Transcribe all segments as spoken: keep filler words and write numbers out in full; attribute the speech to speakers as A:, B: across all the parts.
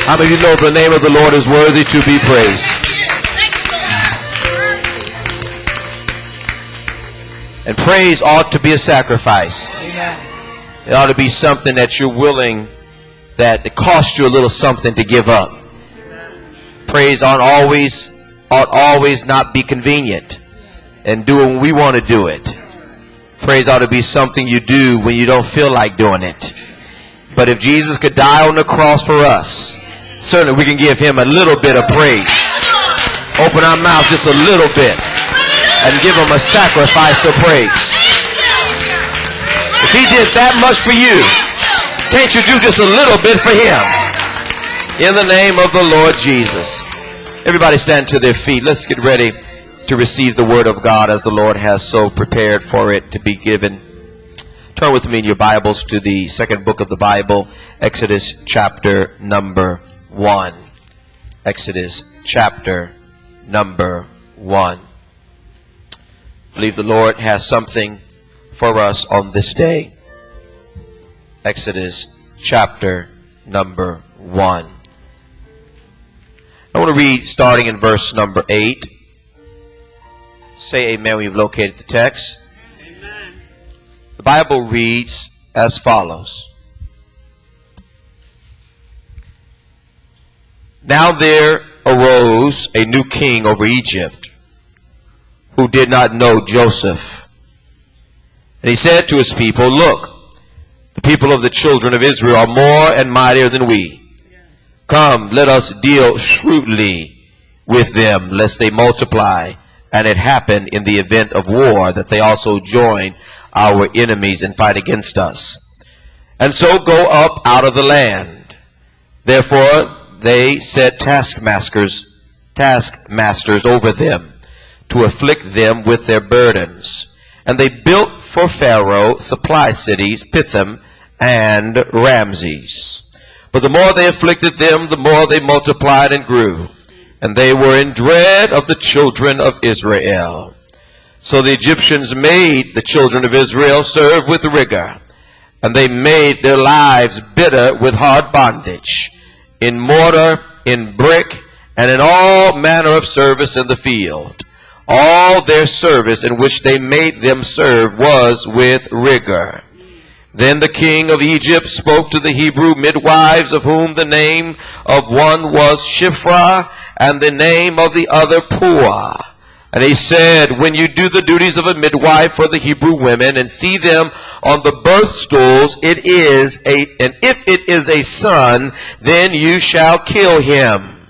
A: How many of you know the name of the Lord is worthy to be praised? And praise ought to be a sacrifice. It ought to be something that you're willing, that it costs you a little something to give up. Praise ought always, ought always not be convenient and do it when we want to do it. Praise ought to be something you do when you don't feel like doing it. But if Jesus could die on the cross for us, certainly we can give him a little bit of praise. Open our mouth just a little bit and give him a sacrifice of praise. If he did that much for you, can't you do just a little bit for him? In the name of the Lord Jesus. Everybody stand to their feet. Let's get ready to receive the word of God as the Lord has so prepared for it to be given. Turn with me in your Bibles to the second book of the Bible, Exodus chapter number one. Exodus chapter number one. I believe the Lord has something for us on this day. Exodus chapter number one. I want to read starting in verse number eight. Say amen when you've located the text. Amen. The Bible reads as follows. Now there arose a new king over Egypt, who did not know Joseph. And he said to his people, look, the people of the children of Israel are more and mightier than we. Come, let us deal shrewdly with them, lest they multiply. And it happened in the event of war that they also join our enemies and fight against us. And so go up out of the land. Therefore they set taskmasters, taskmasters over them, to afflict them with their burdens. And they built for Pharaoh supply cities, Pithom and Ramses. But the more they afflicted them, the more they multiplied and grew. And they were in dread of the children of Israel. So the Egyptians made the children of Israel serve with rigor. And they made their lives bitter with hard bondage, in mortar, in brick, and in all manner of service in the field. All their service in which they made them serve was with rigor. Then the king of Egypt spoke to the Hebrew midwives, of whom the name of one was Shiphrah, and the name of the other Puah. And he said, when you do the duties of a midwife for the Hebrew women, and see them on the birth stools, it is a, and if it is a son, then you shall kill him.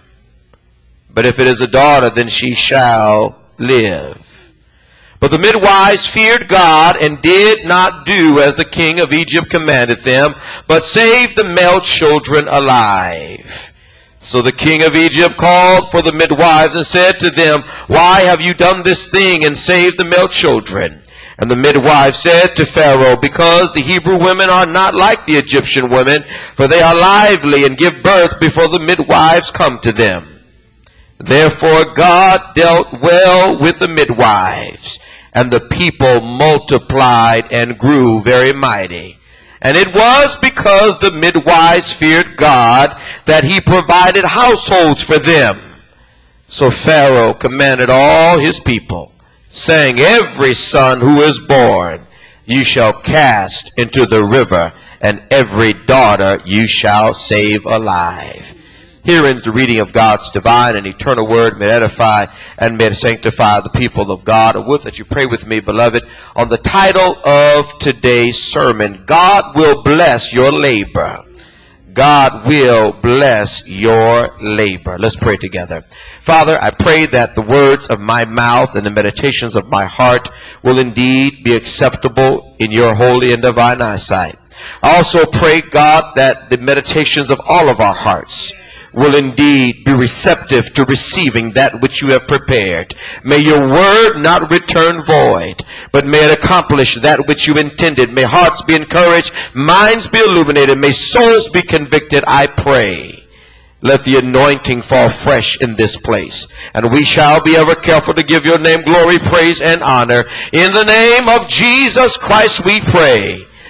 A: But if it is a daughter, then she shall live. But the midwives feared God and did not do as the king of Egypt commanded them, but saved the male children alive. So the king of Egypt called for the midwives and said to them, why have you done this thing and saved the male children? And the midwives said to Pharaoh, because the Hebrew women are not like the Egyptian women, for they are lively and give birth before the midwives come to them. Therefore God dealt well with the midwives, and the people multiplied and grew very mighty. And it was because the midwives feared God that he provided households for them. So Pharaoh commanded all his people, saying, every son who is born you shall cast into the river, and every daughter you shall save alive. Herein is the reading of God's divine and eternal word. May it edify and may it sanctify the people of God. And with that, you pray with me, beloved, on the title of today's sermon, God will bless your labor. God will bless your labor. Let's pray together. Father, I pray that the words of my mouth and the meditations of my heart will indeed be acceptable in your holy and divine eyesight. I also pray, God, that the meditations of all of our hearts will indeed be receptive to receiving that which you have prepared. May your word not return void, but may it accomplish that which you intended. May hearts be encouraged, minds be illuminated, may souls be convicted, I pray. Let the anointing fall fresh in this place, and we shall be ever careful to give your name glory, praise, and honor. In the name of Jesus Christ we pray.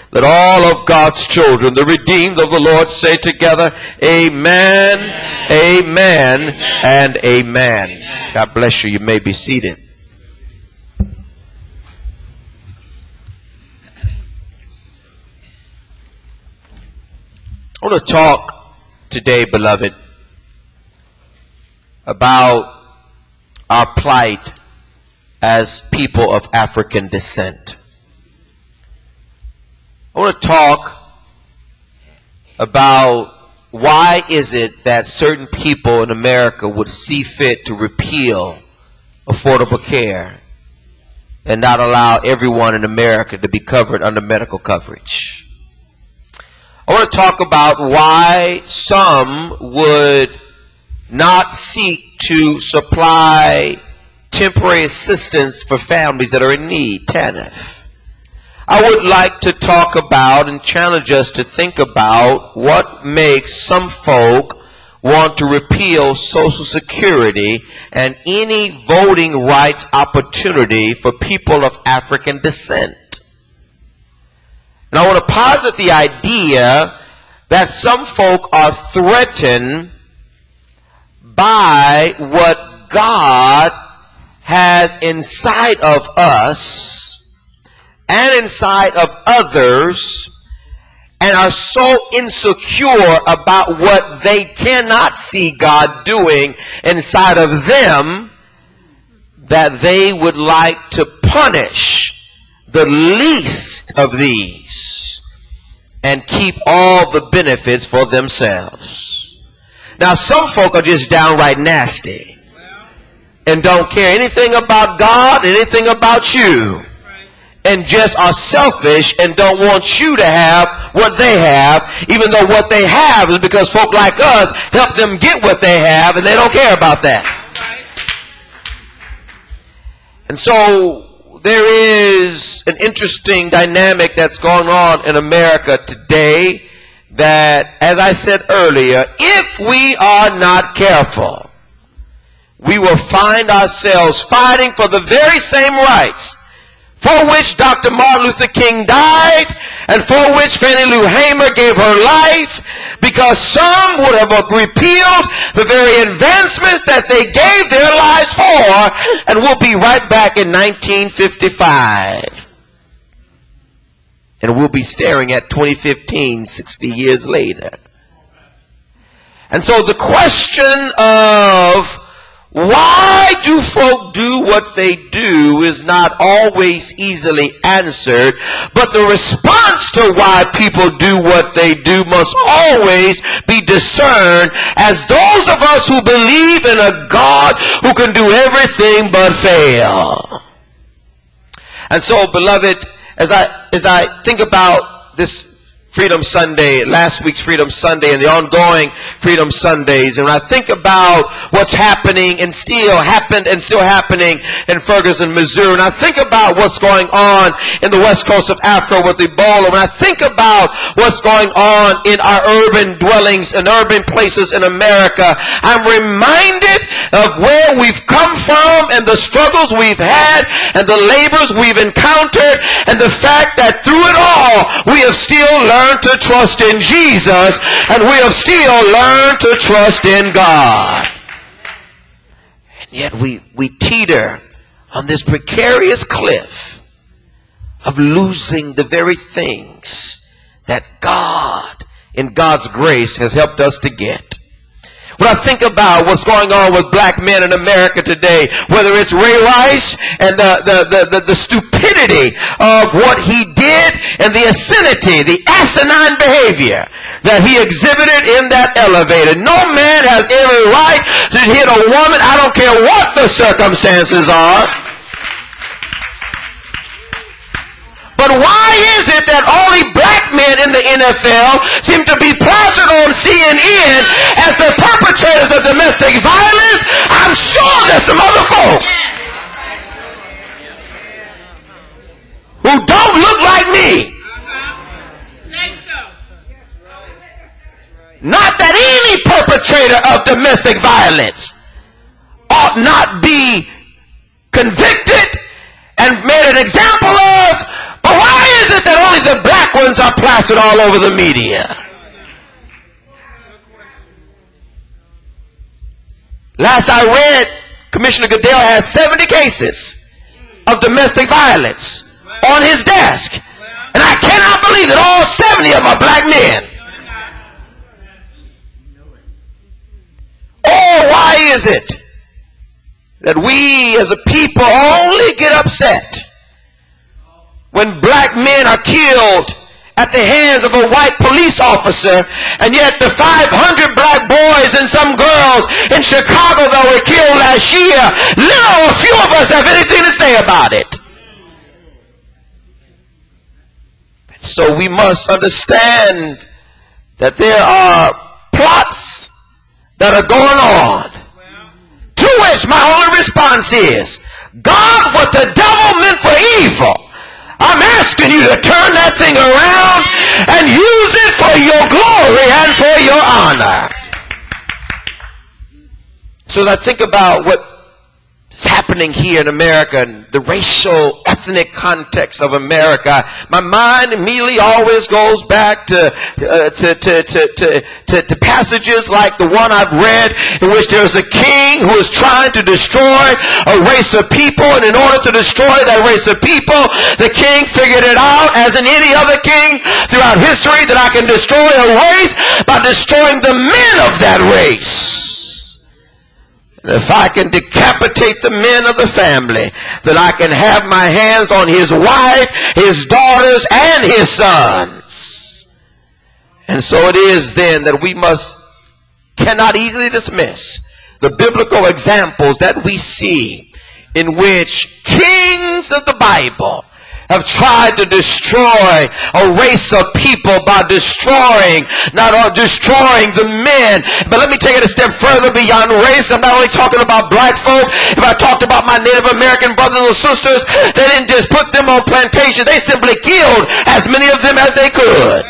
A: Let all of God's children, the redeemed of the Lord, say together, amen, amen, amen, and amen. Amen. God bless you. You may be seated. I want to talk today, beloved, about our plight as people of African descent. I want to talk about why is it that certain people in America would see fit to repeal affordable care and not allow everyone in America to be covered under medical coverage. I want to talk about why some would not seek to supply temporary assistance for families that are in need, T A N F. I would like to talk about and challenge us to think about what makes some folk want to repeal Social Security and any voting rights opportunity for people of African descent. And I want to posit the idea that some folk are threatened by what God has inside of us and inside of others, and are so insecure about what they cannot see God doing inside of them that they would like to punish the least of these and keep all the benefits for themselves. Now, some folk are just downright nasty and don't care anything about God, anything about you, and just are selfish and don't want you to have what they have, even though what they have is because folk like us help them get what they have, and they don't care about that. And so there is an interesting dynamic that's going on in America today that, as I said earlier, if we are not careful, we will find ourselves fighting for the very same rights for which Doctor Martin Luther King died and for which Fannie Lou Hamer gave her life, because some would have repealed the very advancements that they gave their lives for, and we'll be right back in nineteen fifty-five. And we'll be staring at twenty fifteen, sixty years later. And so the question of why do folk do what they do is not always easily answered, but the response to why people do what they do must always be discerned as those of us who believe in a God who can do everything but fail. And so, beloved, as I as I think about this Freedom Sunday, last week's Freedom Sunday, and the ongoing Freedom Sundays, and when I think about what's happening and still happened and still happening in Ferguson, Missouri, and I think about what's going on in the west coast of Africa with Ebola, when I think about what's going on in our urban dwellings and urban places in America, I'm reminded of where we've come from and the struggles we've had and the labors we've encountered, and the fact that through it all we have still learned to trust in Jesus, and we have still learned to trust in God. And yet we, we teeter on this precarious cliff of losing the very things that God, in God's grace, has helped us to get. When I think about what's going on with black men in America today, whether it's Ray Rice and the, the, the, the, the stupidity of what he did and the obscenity, the asinine behavior that he exhibited in that elevator. No man has every right to hit a woman. I don't care what the circumstances are. But why is it that only black men in the N F L seem to be plastered on C N N as the perpetrators of domestic violence? I'm sure there's some other folk who don't look like me. Not that any perpetrator of domestic violence ought not be convicted and made an example of. But why is it that only only the black ones are plastered all over the media. Last I read, Commissioner Goodell has seventy cases of domestic violence on his desk. And I cannot believe that all seventy of them are black men. Oh, why is it that we as a people only get upset when black men are killed at the hands of a white police officer, and yet the five hundred black boys and some girls in Chicago that were killed last year, little or few of us have anything to say about it. So we must understand that there are plots that are going on, to which my only response is, God, what the devil meant for evil, I'm asking you to turn that thing around and use it for your glory and for your honor. So as I think about what is happening here in America and the racial, ethnic context of America, my mind immediately always goes back to, uh, to, to, to, to, to, to passages like the one I've read in which there's a king who is trying to destroy a race of people, and in order to destroy that race of people, the king figured it out, as in any other king throughout history, that I can destroy a race by destroying the men of that race. If I can decapitate the men of the family, then I can have my hands on his wife, his daughters, and his sons. And so it is then that we must, cannot easily dismiss the biblical examples that we see in which kings of the Bible have tried to destroy a race of people by destroying, not only destroying the men, but let me take it a step further beyond race. I'm not only talking about black folk. If I talked about my Native American brothers and sisters, they didn't just put them on plantations. They simply killed as many of them as they could.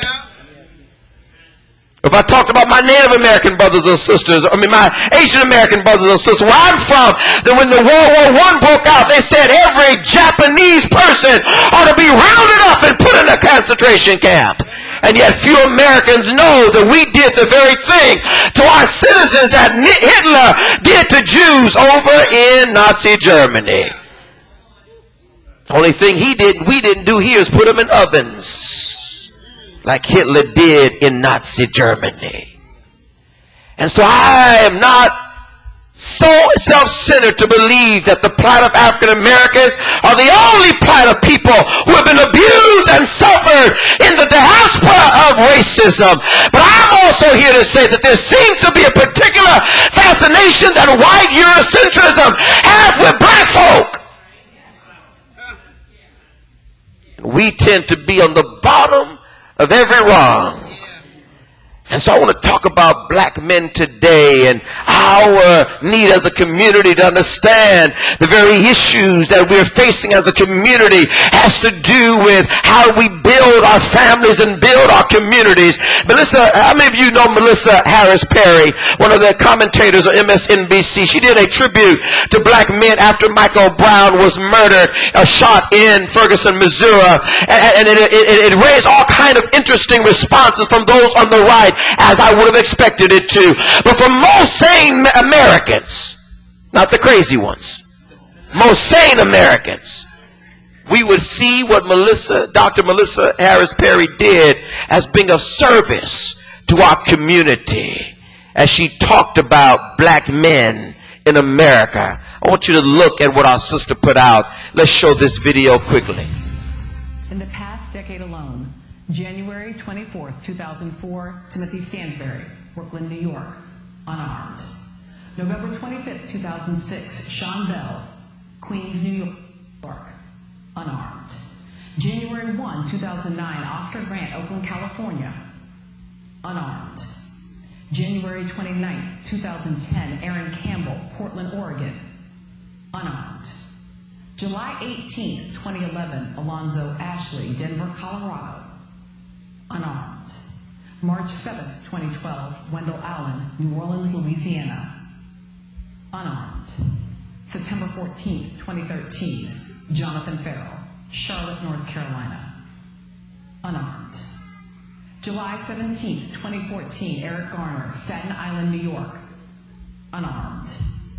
A: If I talked about my Native American brothers and sisters, I mean my Asian American brothers and sisters, where I'm from, that when the World War One broke out, they said every Japanese person ought to be rounded up and put in a concentration camp. And yet few Americans know that we did the very thing to our citizens that Hitler did to Jews over in Nazi Germany. The only thing he did, we didn't do here is put them in ovens, like Hitler did in Nazi Germany. And so I am not so self-centered to believe that the plight of African Americans are the only plight of people who have been abused and suffered in the diaspora of racism. But I'm also here to say that there seems to be a particular fascination that white Eurocentrism has with black folk. We tend to be on the bottom of every wrong. And so I want to talk about black men today and our need as a community to understand the very issues that we're facing as a community has to do with how we build our families and build our communities. Melissa, how many of you know Melissa Harris Perry, one of the commentators on M S N B C? She did a tribute to black men after Michael Brown was murdered, uh, shot in Ferguson, Missouri. And, and it, it, it raised all kind of interesting responses from those on the right, as I would have expected it to. But for most sane Americans, not the crazy ones, most sane Americans, we would see what Melissa, Doctor Melissa Harris Perry did as being of service to our community as she talked about black men in America. I want you to look at what our sister put out. Let's show this video quickly.
B: In the past decade alone, January twenty-fourth, two thousand four, Timothy Stansbury, Brooklyn, New York, unarmed. November twenty-fifth, two thousand six, Sean Bell, Queens, New York, unarmed. January first, two thousand nine, Oscar Grant, Oakland, California, unarmed. January twenty-ninth, two thousand ten, Aaron Campbell, Portland, Oregon, unarmed. July eighteenth, twenty eleven, Alonzo Ashley, Denver, Colorado, unarmed. March seventh, twenty twelve, Wendell Allen, New Orleans, Louisiana, unarmed. September fourteenth, twenty thirteen, Jonathan Farrell, Charlotte, North Carolina, unarmed. July seventeenth, twenty fourteen, Eric Garner, Staten Island, New York, unarmed.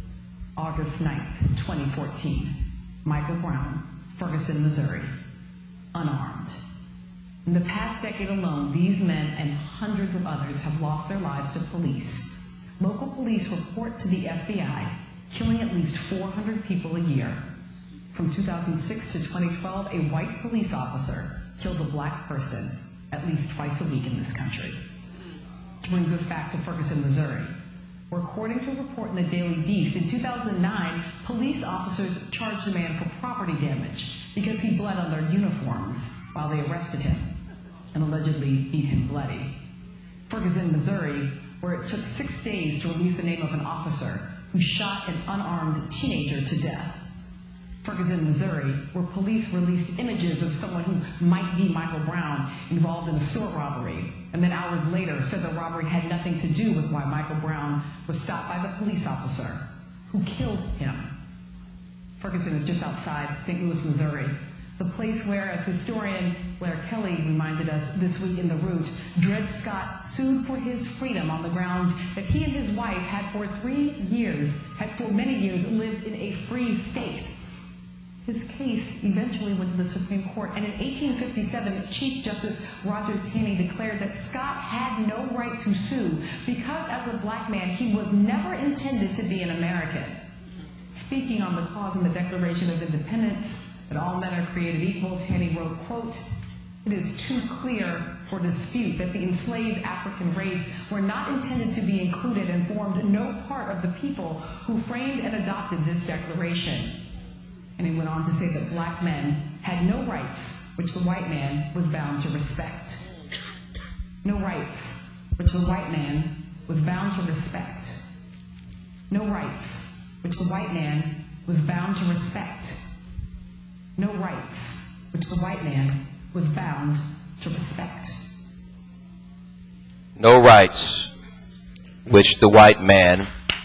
B: August ninth, twenty fourteen, Michael Brown, Ferguson, Missouri, unarmed. In the past decade alone, these men and hundreds of others have lost their lives to police. Local police report to the F B I killing at least four hundred people a year. From two thousand six to twenty twelve, a white police officer killed a black person at least twice a week in this country. Which brings us back to Ferguson, Missouri, where according to a report in the Daily Beast, in two thousand nine, police officers charged a man for property damage because he bled on their uniforms while they arrested him and allegedly beat him bloody. Ferguson, Missouri, where it took six days to release the name of an officer who shot an unarmed teenager to death. Ferguson, Missouri, where police released images of someone who might be Michael Brown involved in a store robbery, and then hours later said the robbery had nothing to do with why Michael Brown was stopped by the police officer who killed him. Ferguson is just outside Saint Louis, Missouri, the place where, as historian Blair Kelly reminded us this week in The Root, Dred Scott sued for his freedom on the grounds that he and his wife had for three years, had for many years lived in a free state. His case eventually went to the Supreme Court, and in eighteen fifty-seven, Chief Justice Roger Taney declared that Scott had no right to sue because as a black man, he was never intended to be an American. Speaking on the clause in the Declaration of Independence that all men are created equal, Taney wrote, quote, "It is too clear for dispute that the enslaved African race were not intended to be included and formed no part of the people who framed and adopted this declaration." And he went on to say that black men had no rights which the white man was bound to respect. No rights which the white man was bound to respect. No rights which the white man was bound to respect. No rights which the white man was bound to respect.
A: No rights which the white man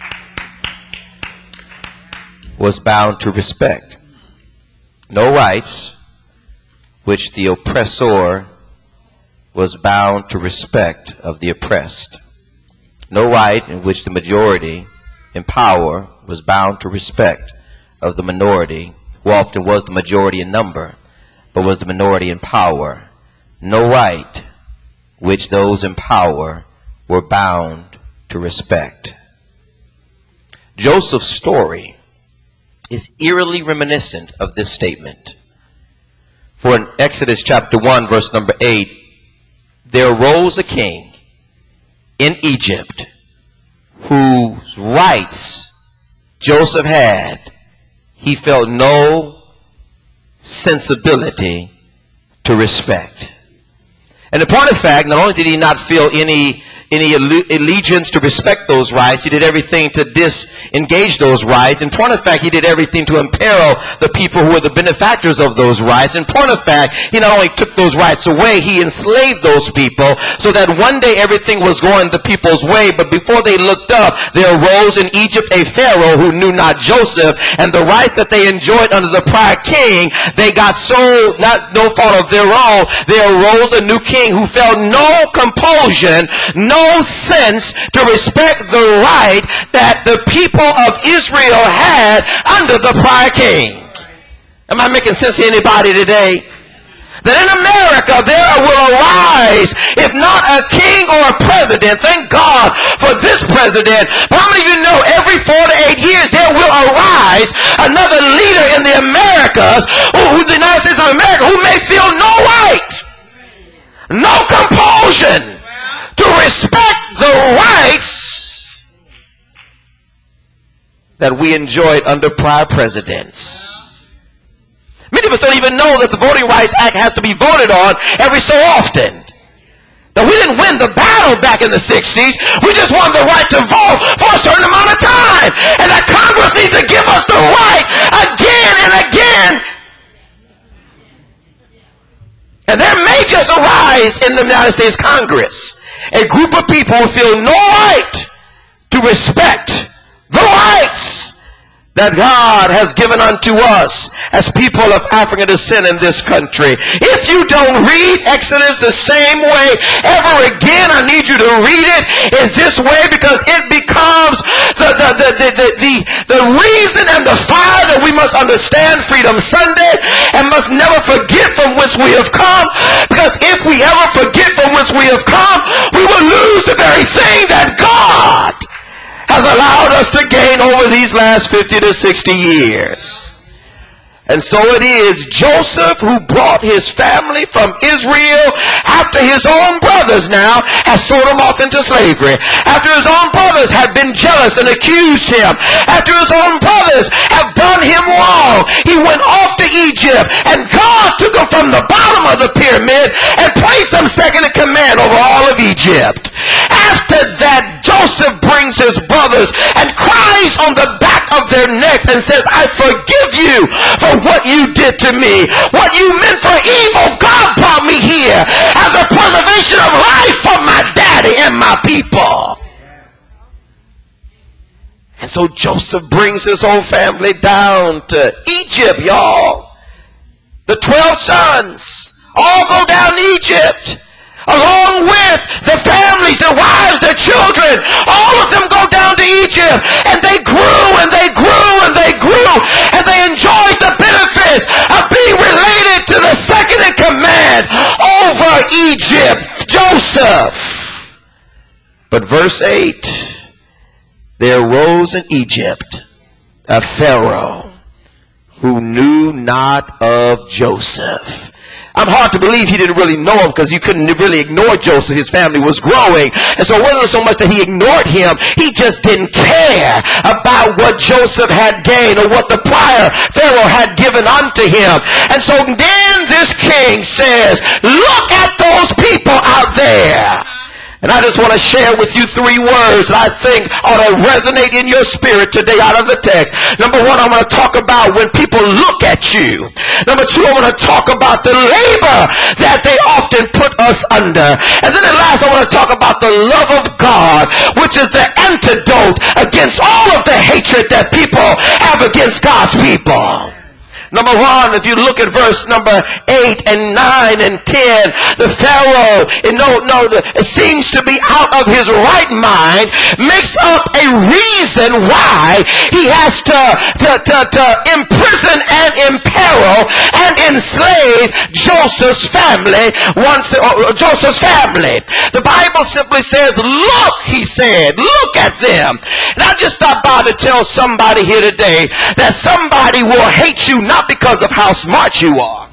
A: was bound to respect. No rights which the oppressor was bound to respect of the oppressed. No right in which the majority in power was bound to respect of the minority, who often was the majority in number, but was the minority in power. No right which those in power were bound to respect. Joseph's story is eerily reminiscent of this statement. For in Exodus chapter one, verse number eight, there arose a king in Egypt whose rights Joseph had, he felt no sensibility to respect. And the point of fact, not only did he not feel any any allegiance to respect those rights, he did everything to disengage those rights. In point of fact, he did everything to imperil the people who were the benefactors of those rights. In point of fact, he not only took those rights away, he enslaved those people so that one day everything was going the people's way. But before they looked up, there arose in Egypt a Pharaoh who knew not Joseph, and the rights that they enjoyed under the prior king, they got so, not no fault of their own, there arose a new king who felt no compulsion, no sense to respect the right that the people of Israel had under the prior king. Am I making sense to anybody today? That in America there will arise, if not a king or a president, thank God for this president, but how many of you know every four to eight years there will arise another leader in the Americas, who, who the United States of America, who may feel no right, no compulsion to respect the rights that we enjoyed under prior presidents. Many of us don't even know that the Voting Rights Act has to be voted on every so often. That we didn't win the battle back in the sixties. We just won the right to vote for a certain amount of time. And that Congress needs to give us the right again and again. And there may just arise in the United States Congress a group of people who feel no right to respect the rights that God has given unto us as people of African descent in this country. If you don't read Exodus the same way ever again, I need you to read it is this way, because it becomes the, the, the, the, the, the, the reason and the fire that we must understand Freedom Sunday and must never forget from whence we have come. Because if we ever forget from whence we have come, we will lose the very thing that God has allowed us to gain over these last fifty to sixty years. And so it is Joseph who brought his family from Israel after his own brothers now had sold him off into slavery. After his own brothers had been jealous and accused him. After his own brothers have done him wrong. He went off to Egypt, and God took him from the bottom of the pyramid and placed him second in command over all of Egypt. After that, Joseph brings his brothers and cries on the back of their necks and says, I forgive you for what you did to me. What you meant for evil, God brought me here as a preservation of life for my daddy and my people. And so Joseph brings his whole family down to Egypt, y'all. The twelve sons all go down to Egypt, along with the families, their wives, their children. All of them go down to Egypt, and they grew and they grew and they grew, and they enjoyed the benefits of being related to the second in command over Egypt, Joseph. But verse eight, there arose in Egypt a Pharaoh who knew not of Joseph. I'm hard to believe he didn't really know him, because you couldn't really ignore Joseph. His family was growing. And so it wasn't so much that he ignored him. He just didn't care about what Joseph had gained or what the prior Pharaoh had given unto him. And so then this king says, look at those people out there. And I just want to share with you three words that I think ought to resonate in your spirit today out of the text. Number one, I want to talk about when people look at you. Number two, I want to talk about the labor that they often put us under. And then at last, I want to talk about the love of God, which is the antidote against all of the hatred that people have against God's people. Number one, if you look at verse number eight and nine and ten, the Pharaoh, no, no, it seems to be out of his right mind, makes up a reason why he has to, to, to, to imprison and imperil and enslave Joseph's family. Once, uh, Joseph's family. The Bible simply says, look, he said, look at them. And I just stopped by to tell somebody here today that somebody will hate you not because of how smart you are,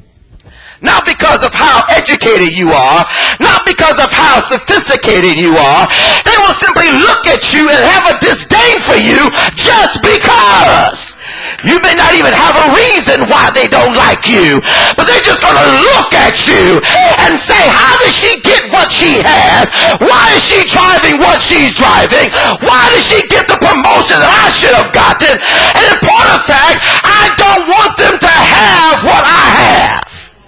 A: not because of how educated you are, not because of how sophisticated you are. They will simply look at you and have a disdain for you just because. You may not even have a reason why they don't like you, but they're just going to look at you and say, how does she get what she has? Why is she driving what she's driving? Why does she get the promotion that I should have gotten? And in point of fact, I don't want them to have what I have.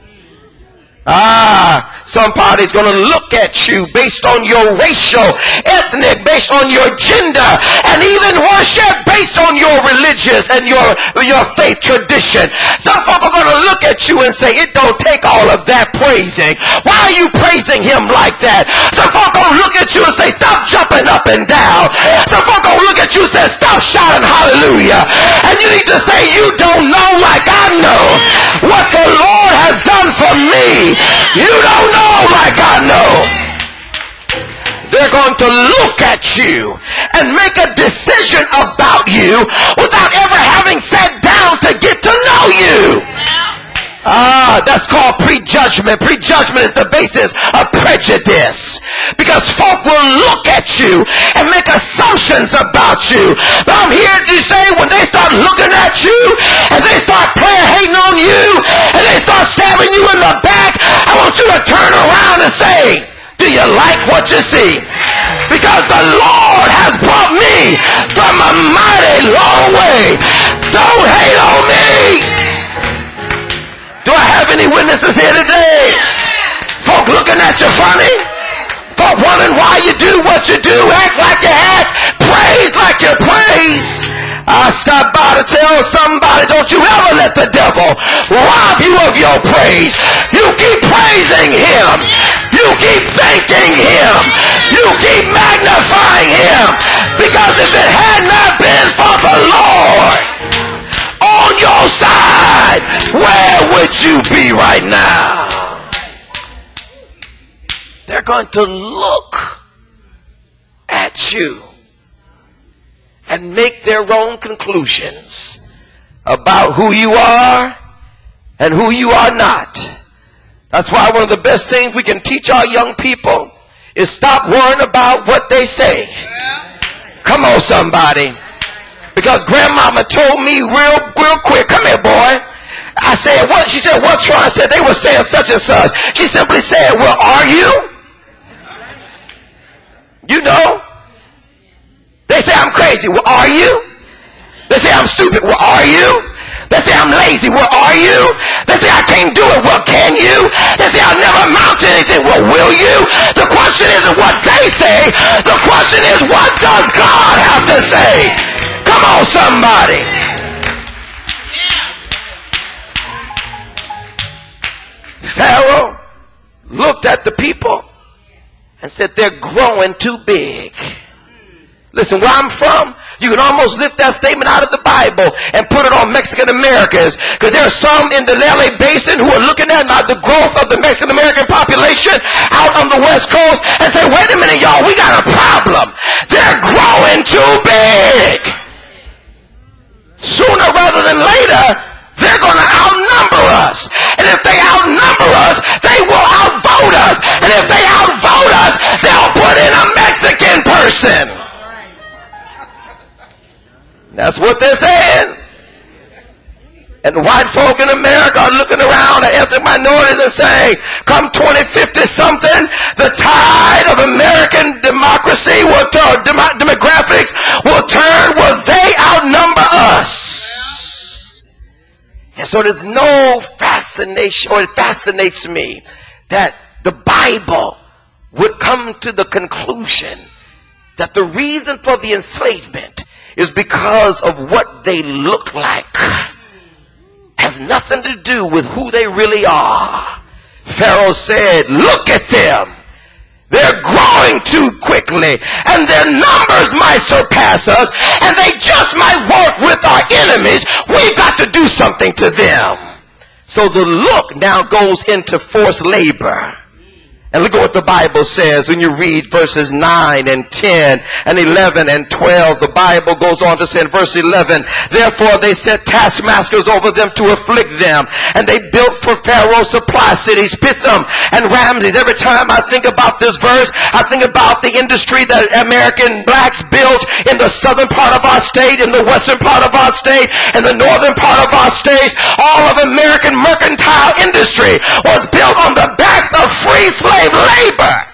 A: Ah, somebody's going to look at you based on your racial, ethnic, based on your gender, and even worship based on your religious and your, your faith tradition. Some folk are going to look at you and say, it don't take all of that praising. Why are you praising him like that? Some folk going to look at you and say, stop jumping up and down. Some folk going to look at you and say, stop shouting hallelujah. And you need to say, you don't know like I know what the Lord has done for me. You don't know like I know. They're going to look at you and make a decision about you without ever having sat down to get to know you. Ah, that's called prejudgment. Prejudgment is the basis of prejudice. Because folk will look at you and make assumptions about you. But I'm here to say, when they start looking at you and they start player hating on you and they start stabbing you in the back, I want you to turn around and say, do you like what you see? Because the Lord has brought me from a mighty long way. Don't hate on me. Do I have any witnesses here today? Folk looking at you funny? Folk wondering why you do what you do, act like you act, praise like you praise. I stopped by to tell somebody, don't you ever let the devil rob you of your praise. You keep praising him. You keep thanking him. You keep magnifying him. Because if it had not been for the Lord on your side, where would you be right now? They're going to look at you and make their own conclusions about who you are and who you are not. That's why one of the best things we can teach our young people is stop worrying about what they say. Come on, somebody. Because grandmama told me real, real quick, come here, boy. I said, what? She said, what's wrong? I said, they were saying such and such. She simply said, well, are you? You know? They say I'm crazy. Well, are you? They say I'm stupid. Well, are you? They say I'm lazy. Well, are you? They say I can't do it. Well, can you? They say I'll never amount to anything. Well, will you? The question isn't what they say. The question is, what does God have to say? Come on, somebody. Pharaoh looked at the people and said, they're growing too big. Listen, where I'm from, you can almost lift that statement out of the Bible and put it on Mexican Americans. Because there are some in the L A Basin who are looking at the growth of the Mexican American population out on the West Coast and say, wait a minute, y'all, we got a problem. They're growing too big. Sooner rather than later, they're going to outnumber us. And if they outnumber us, they will outvote us. And if they outvote us, they'll put in a Mexican person. That's what they're saying. And white folk in America are looking around at ethnic minorities and saying, come twenty fifty something, the tide of American democracy will turn, dem- demographics will turn, will they outnumber us? And so there's no fascination, or it fascinates me that the Bible would come to the conclusion that the reason for the enslavement is because of what they look like. Has nothing to do with who they really are. Pharaoh said, look at them. They're growing too quickly, and their numbers might surpass us, and they just might work with our enemies. We've got to do something to them. So the look now goes into forced labor. And look at what the Bible says when you read verses nine and ten and eleven and twelve. The Bible goes on to say in verse eleven, therefore they set taskmasters over them to afflict them. And they built for Pharaoh supply cities, Pithom and Ramses. Every time I think about this verse, I think about the industry that American blacks built in the southern part of our state, in the western part of our state, in the northern part of our states. All of American mercantile industry was built on the backs of free slaves. Labor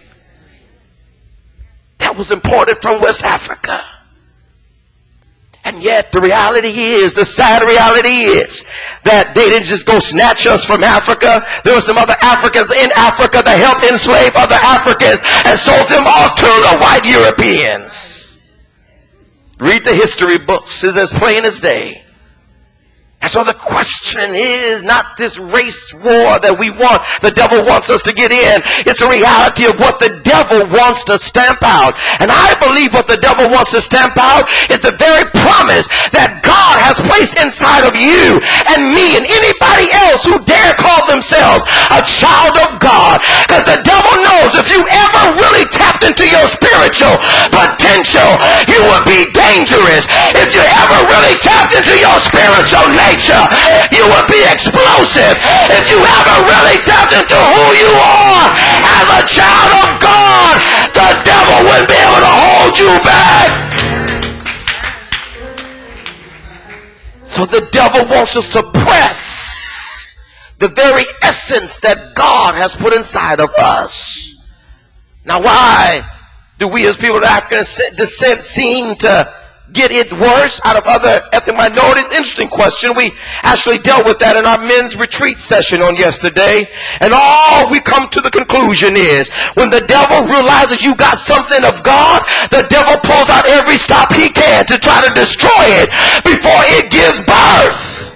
A: that was imported from West Africa. And yet the reality is, the sad reality is that they didn't just go snatch us from Africa. There were some other Africans in Africa that helped enslave other Africans and sold them off to the white Europeans. Read the history books. It's as plain as day. And so the question is not this race war that we want, the devil wants us to get in. It's the reality of what the devil wants to stamp out. And I believe what the devil wants to stamp out is the very promise that God has placed inside of you and me and anybody else who dare call themselves a child of God. Because the devil knows if you ever really tapped into your spiritual potential, you would be dangerous. If you ever really tapped into your spiritual nature, you would be explosive. If you ever really tapped into who you are as a child of God, the devil wouldn't be able to hold you back. So the devil wants to suppress the very essence that God has put inside of us. Now, why do we as people of African descent seem to get it worse out of other ethnic minorities? Interesting question. We actually dealt with that in our men's retreat session on yesterday. And all we come to the conclusion is when the devil realizes you got something of God, the devil pulls out every stop he can to try to destroy it before it gives birth.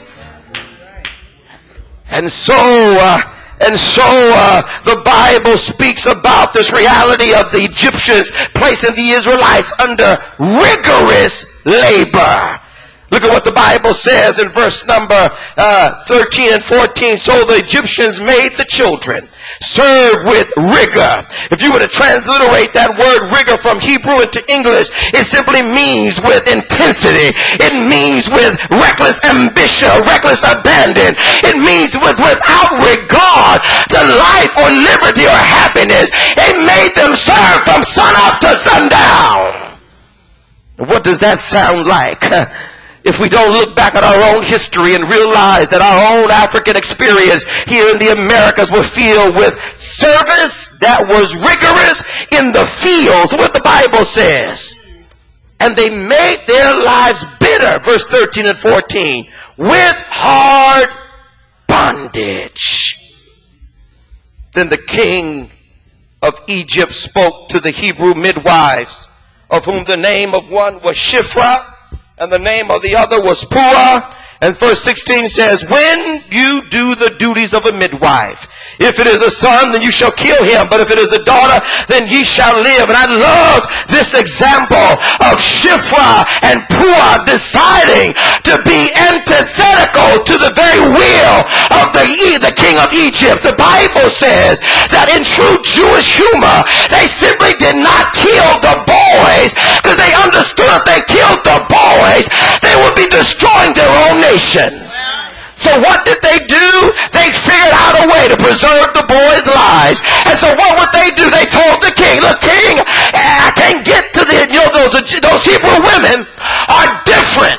A: And so, uh, And so uh, the Bible speaks about this reality of the Egyptians placing the Israelites under rigorous labor. Look at what the Bible says in verse number uh, thirteen and fourteen. So the Egyptians made the children serve with rigor. If you were to transliterate that word rigor from Hebrew into English, it simply means with intensity. It means with reckless ambition, reckless abandon. It means with without regard to life or liberty or happiness. It made them serve from sunup to sundown. What does that sound like? If we don't look back at our own history and realize that our own African experience here in the Americas were filled with service that was rigorous in the fields, what the Bible says. And they made their lives bitter, verse thirteen and fourteen, with hard bondage. Then the king of Egypt spoke to the Hebrew midwives, of whom the name of one was Shiphrah, and the name of the other was Puah. And verse sixteen says, when you do the duties of a midwife, if it is a son, then you shall kill him. But if it is a daughter, then ye shall live. And I love this example of Shiphrah and Puah deciding to be antithetical to the very will of the, the king of Egypt. The Bible says that in true Jewish humor, they simply did not kill the boys because they understood if they killed the boys, they would be destroying their own nation. So what did they do? They figured out a way to preserve the boys' lives. And so what would they do? They told the king, look, king, I can't get to the, you know, those, those Hebrew women are different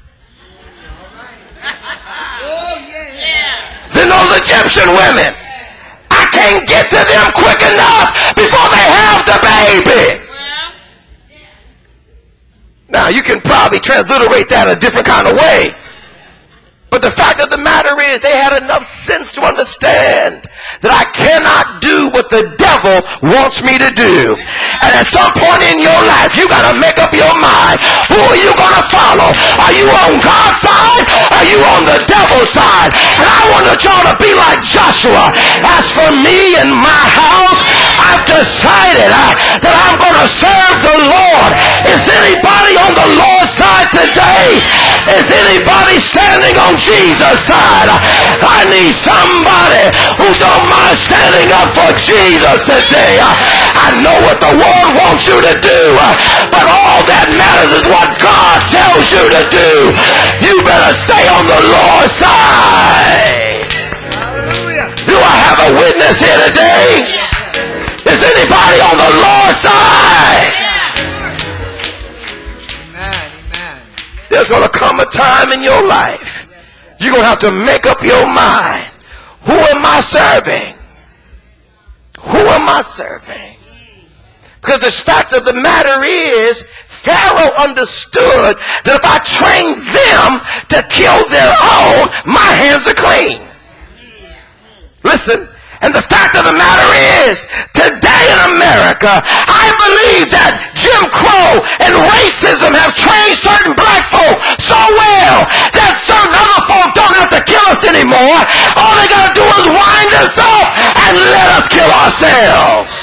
A: than those Egyptian women. I can't get to them quick enough before they have the baby. Now, you can probably transliterate that a different kind of way. But the fact of the matter is they had enough sense to understand that I cannot do what the devil wants me to do. And at some point in your life, you got to make up your mind. Who are you going to follow? Are you on God's side? Are you on the devil's side? And I want y'all to be like Joshua. As for me and my house, I've decided I, that I'm going to serve the Lord. Is anybody on the Lord's side today? Is anybody standing on Jesus' side? I need somebody who don't mind standing up for Jesus today. I know what the world wants you to do, but all that matters is what God tells you to do. You better stay on the Lord's side. Hallelujah. Do I have a witness here today? Is anybody on the Lord's side? Amen. Amen. There's going to come a time in your life you're going to have to make up your mind. Who am I serving? Who am I serving? Because the fact of the matter is, Pharaoh understood that if I train them to kill their own, my hands are clean. Listen. And the fact of the matter is, today in America, I believe that Jim Crow and racism have trained certain black folk so well that certain other folk don't have to kill us anymore. All they got to do is wind us up and let us kill ourselves.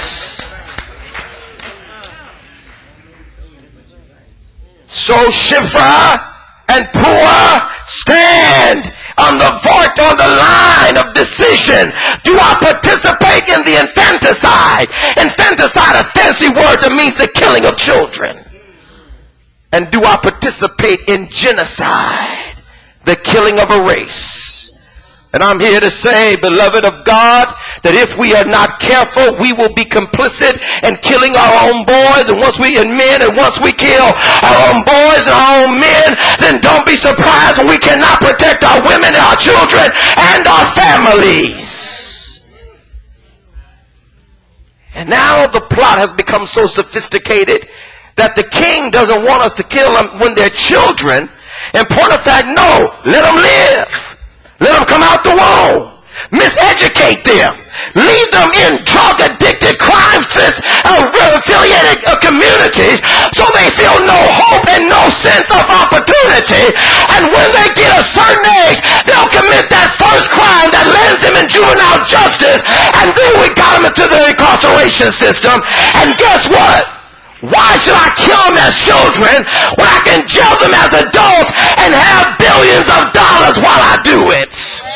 A: So Shiphrah and Puah stand on the void, on the line of decision. Do I participate in the infanticide? Infanticide, a fancy word that means the killing of children. And do I participate in genocide, the killing of a race? And I'm here to say, beloved of God, that if we are not careful, we will be complicit in killing our own boys and once we and men, and once we kill our own boys and our own men, then don't be surprised when we cannot protect our women and our children and our families. And now the plot has become so sophisticated that the king doesn't want us to kill them when they're children. In point of fact, no, let them live. Let them come out the womb. Miseducate them. Leave them in drug-addicted, crime-affiliated uh, communities so they feel no hope and no sense of opportunity. And when they get a certain age, they'll commit that first crime that lands them in juvenile justice. And then we got them into the incarceration system. And guess what? Why should I kill them as children when I can jail them as adults and have billions of dollars while I do it?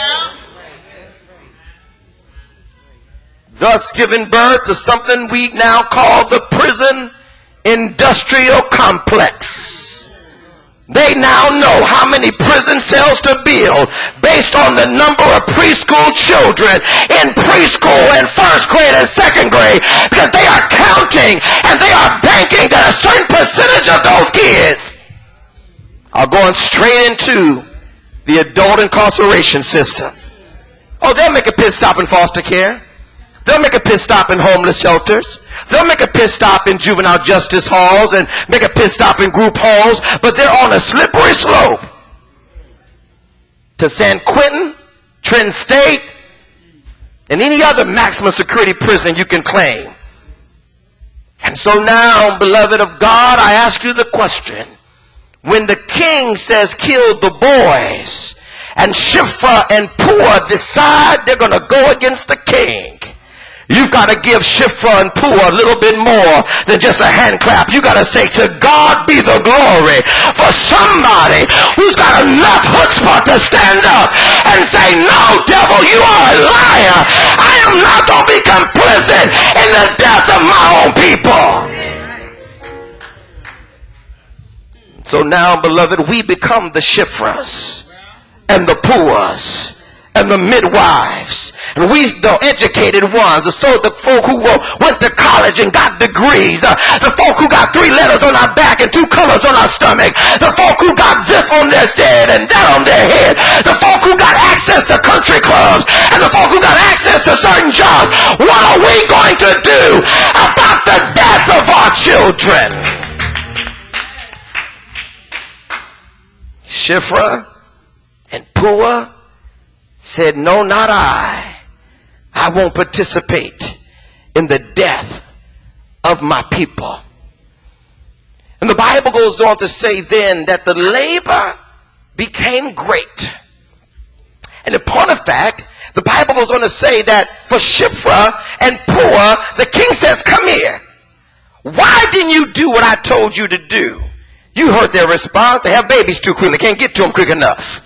A: Thus giving birth to something we now call the prison industrial complex. They now know how many prison cells to build based on the number of preschool children in preschool and first grade and second grade, because they are counting and they are banking that a certain percentage of those kids are going straight into the adult incarceration system. Oh, they'll make a pit stop in foster care. They'll make a pit stop in homeless shelters. They'll make a pit stop in juvenile justice halls and make a pit stop in group halls. But they're on a slippery slope to San Quentin, Trenton State, and any other maximum security prison you can claim. And so now, beloved of God, I ask you the question. When the king says kill the boys, and Shiphrah and Puah decide they're going to go against the king, you've got to give Shiphrah and Puah a little bit more than just a hand clap. You got to say, to God be the glory for somebody who's got enough chutzpah to stand up and say, no, devil, you are a liar. I am not going to be complicit in the death of my own people. So now, beloved, we become the Shiphrahs and the Puahs and the midwives, and we the educated ones, so the folk who went to college and got degrees, uh, the folk who got three letters on our back and two colors on our stomach, the folk who got this on their head and that on their head, the folk who got access to country clubs, and the folk who got access to certain jobs. What are we going to do about the death of our children? Shiphrah and Puah said, no, not I. I won't participate in the death of my people. And the Bible goes on to say then that the labor became great. And in point of fact, the Bible goes on to say that for Shiphrah and Puah, the king says, come here. Why didn't you do what I told you to do? You heard their response. They have babies too quickly. Can't get to them quick enough.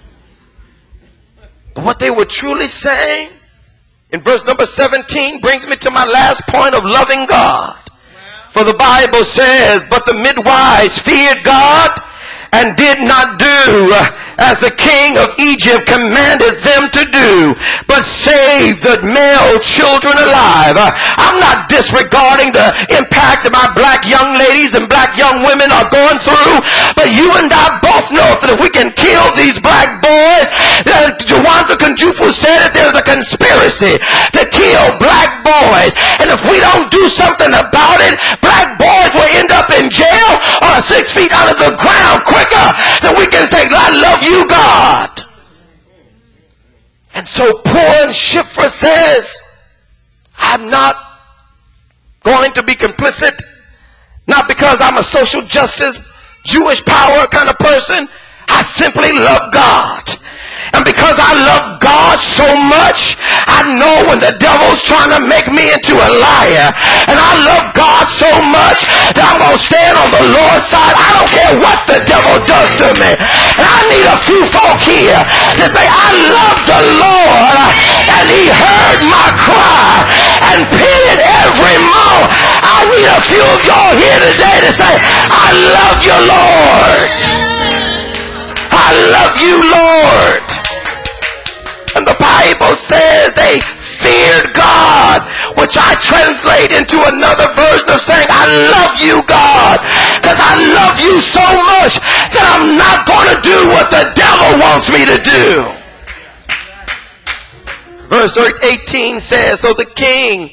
A: What they were truly saying in verse number seventeen brings me to my last point of loving God. For the Bible says, but the midwives feared God and did not do as the king of Egypt commanded them to do, but saved the male children alive. I'm not disregarding the impact that my black young ladies and black young women are going through, but you and I both know that if we can kill these black boys, Jawanza Kunjufu said that there's a conspiracy to kill black boys, and if we don't do something about it, black boys will end up in jail or six feet out of the ground quicker than we can say, I love you, God. And so Puah and Shiphrah says, I'm not going to be complicit, not because I'm a social justice, Jewish power kind of person. I simply love God. And because I love God so much, I know when the devil's trying to make me into a liar. And I love God so much that I'm going to stand on the Lord's side. I don't care what the devil does to me. And I need a few folk here to say, I love the Lord, and he heard my cry and pitied every moan. I need a few of y'all here today to say, I love you, Lord. I love you, Lord. And the Bible says they feared God, which I translate into another version of saying, I love you, God, because I love you so much that I'm not going to do what the devil wants me to do. Verse eighteen says, so the king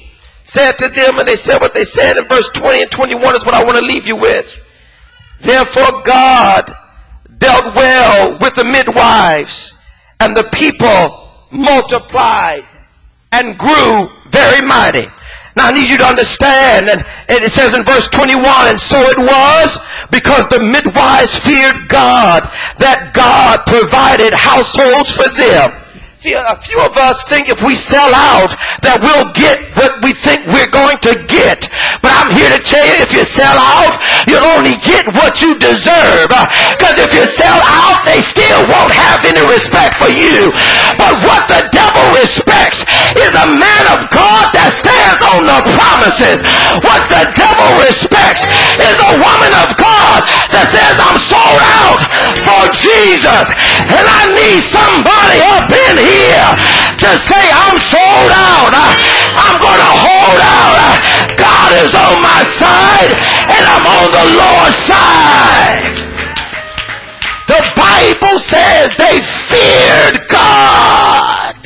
A: said to them, and they said what they said in verse twenty and twenty-one is what I want to leave you with. Therefore God dealt well with the midwives, and the people multiplied and grew very mighty. Now I need you to understand, and it says in verse twenty-one, and so it was because the midwives feared God that God provided households for them. See, a few of us think if we sell out that we'll get what we think we're going to get. But I'm here to tell you, if you sell out, you'll only get what you deserve. Because if you sell out, they still won't have any respect for you. But what the devil respects is a man of God that stands on the promises. What the devil respects is a woman of God that says, I'm sold out for Jesus. And I need somebody up in here here to say, I'm sold out. I'm going to hold out. God is on my side and I'm on the Lord's side. The Bible says they feared God,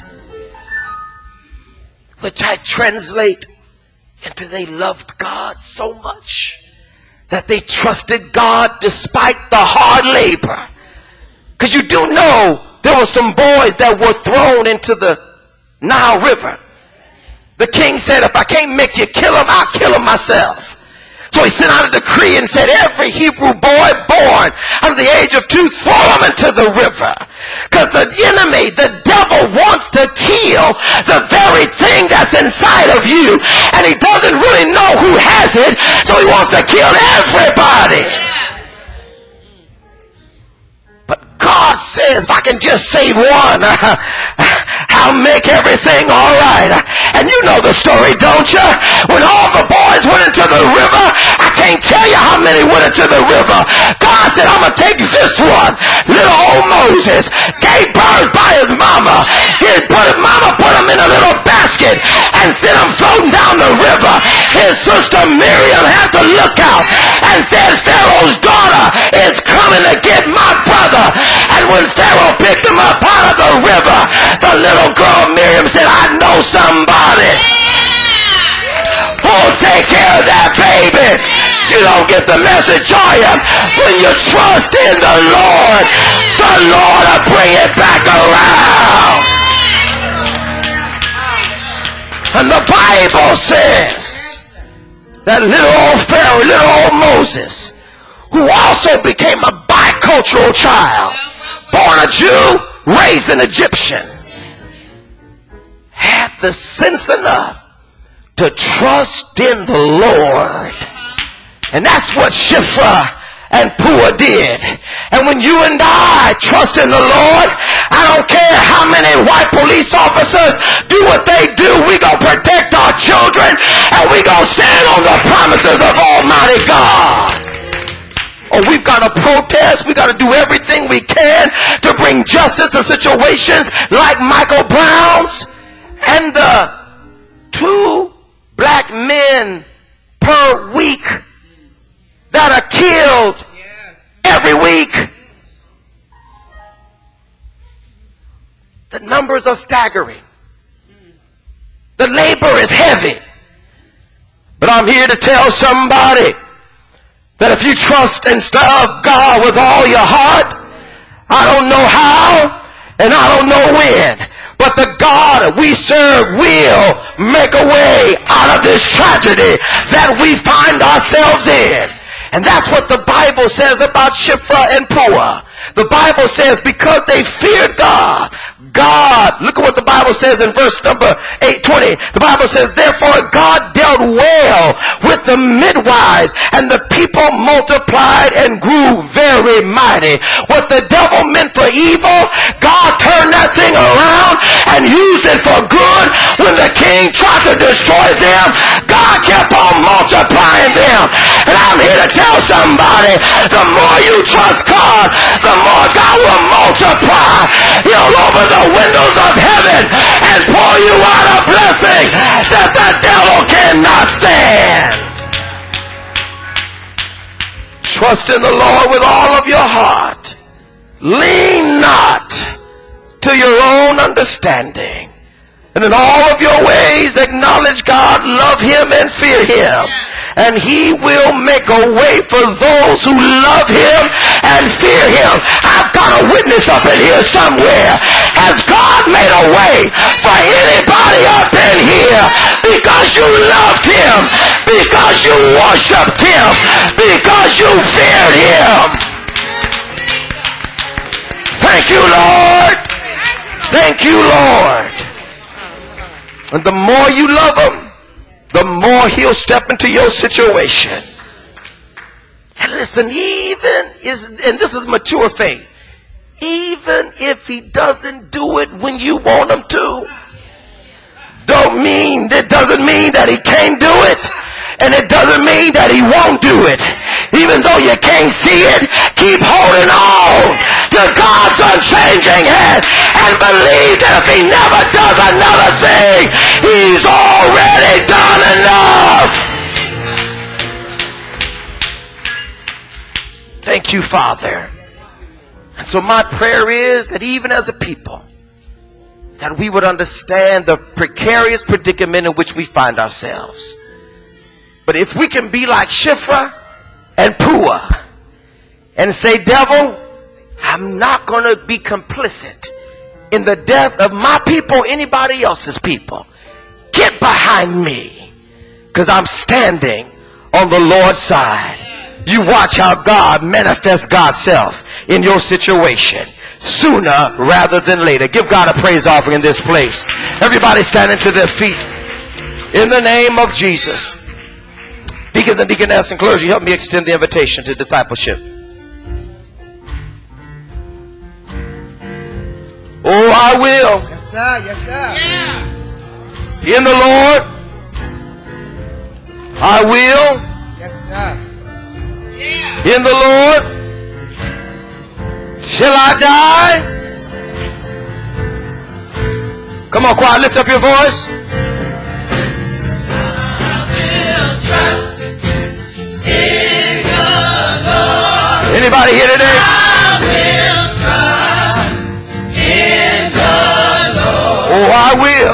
A: which I translate into they loved God so much that they trusted God despite the hard labor. Because you do know there were some boys that were thrown into the Nile River. The king said, if I can't make you kill them, I'll kill them myself. So he sent out a decree and said, every Hebrew boy born under the age of two, throw them into the river. Because the enemy, the devil, wants to kill the very thing that's inside of you. And he doesn't really know who has it, so he wants to kill everybody. God says, if I can just save one, I'll make everything all right. And you know the story, don't you? When all the boys went into the river, I can't tell you how many went into the river. God said, I'm going to take this one, little old Moses, gave birth by his mama. His mama put him in a little basket and sent him floating down the river. His sister Miriam had to look out and said, Pharaoh's daughter is coming to get my brother. And when Pharaoh picked him up out of the river, the little girl Miriam said, I know somebody who'll take care of that baby. You don't get the message, are you? When you trust in the Lord, the Lord will bring it back around. And the Bible says that little old Pharaoh, little old Moses, who also became a bicultural child, born a Jew, raised an Egyptian, had the sense enough to trust in the Lord. And that's what Shiphrah and Puah did. And when you and I trust in the Lord, I don't care how many white police officers do what they do, we gonna protect our children and we gonna stand on the promises of Almighty God. Or we've got to protest. We've got to do everything we can to bring justice to situations like Michael Brown's and the two black men per week that are killed every week. The numbers are staggering. The labor is heavy. But I'm here to tell somebody that if you trust and serve God with all your heart, I don't know how and I don't know when, but the God we serve will make a way out of this tragedy that we find ourselves in. And that's what the Bible says about Shiphrah and Puah. The Bible says because they feared God, God, look at what the Bible says in verse number eight twenty. The Bible says, therefore God dealt well with the midwives, and the people multiplied and grew very mighty. What the devil meant for evil, God turned that thing around and used it for good. When the king tried to destroy them, God kept on multiplying them. And I'm here to tell somebody, the more you trust God, the more God will multiply. He'll open the windows of heaven and pour you out a blessing that the devil cannot stand. Trust in the Lord with all of your heart. Lean not to your own understanding. And in all of your ways, acknowledge God, love him, and fear him. And he will make a way for those who love him and fear him. I've got a witness up in here somewhere. Has God made a way for anybody up in here? Because you loved him, because you worshiped him, because you feared him. Thank you, Lord. Thank you, Lord. And the more you love him, the more he'll step into your situation. And listen, even is, and this is mature faith, even if he doesn't do it when you want him to, don't mean, that doesn't mean that he can't do it. And it doesn't mean that he won't do it. Even though you can't see it, keep holding on to God's unchanging hand and believe that if he never does another thing, he's already done enough. Thank you, Father. And so my prayer is that even as a people, that we would understand the precarious predicament in which we find ourselves. But if we can be like Shiphrah and Puah and say, devil, I'm not going to be complicit in the death of my people, anybody else's people. Get behind me, because I'm standing on the Lord's side. You watch how God manifests God's self in your situation sooner rather than later. Give God a praise offering in this place. Everybody standing to their feet in the name of Jesus. Deacons and deaconesses and clergy, help me extend the invitation to discipleship. Oh, I will.
C: Yes, sir. Yes, sir.
A: Yeah. In the Lord, I will.
C: Yes, sir.
A: Yeah. In the Lord, till I die. Come on, choir, lift up your voice. Anybody here today?
D: I will trust in the Lord.
A: Oh, I will.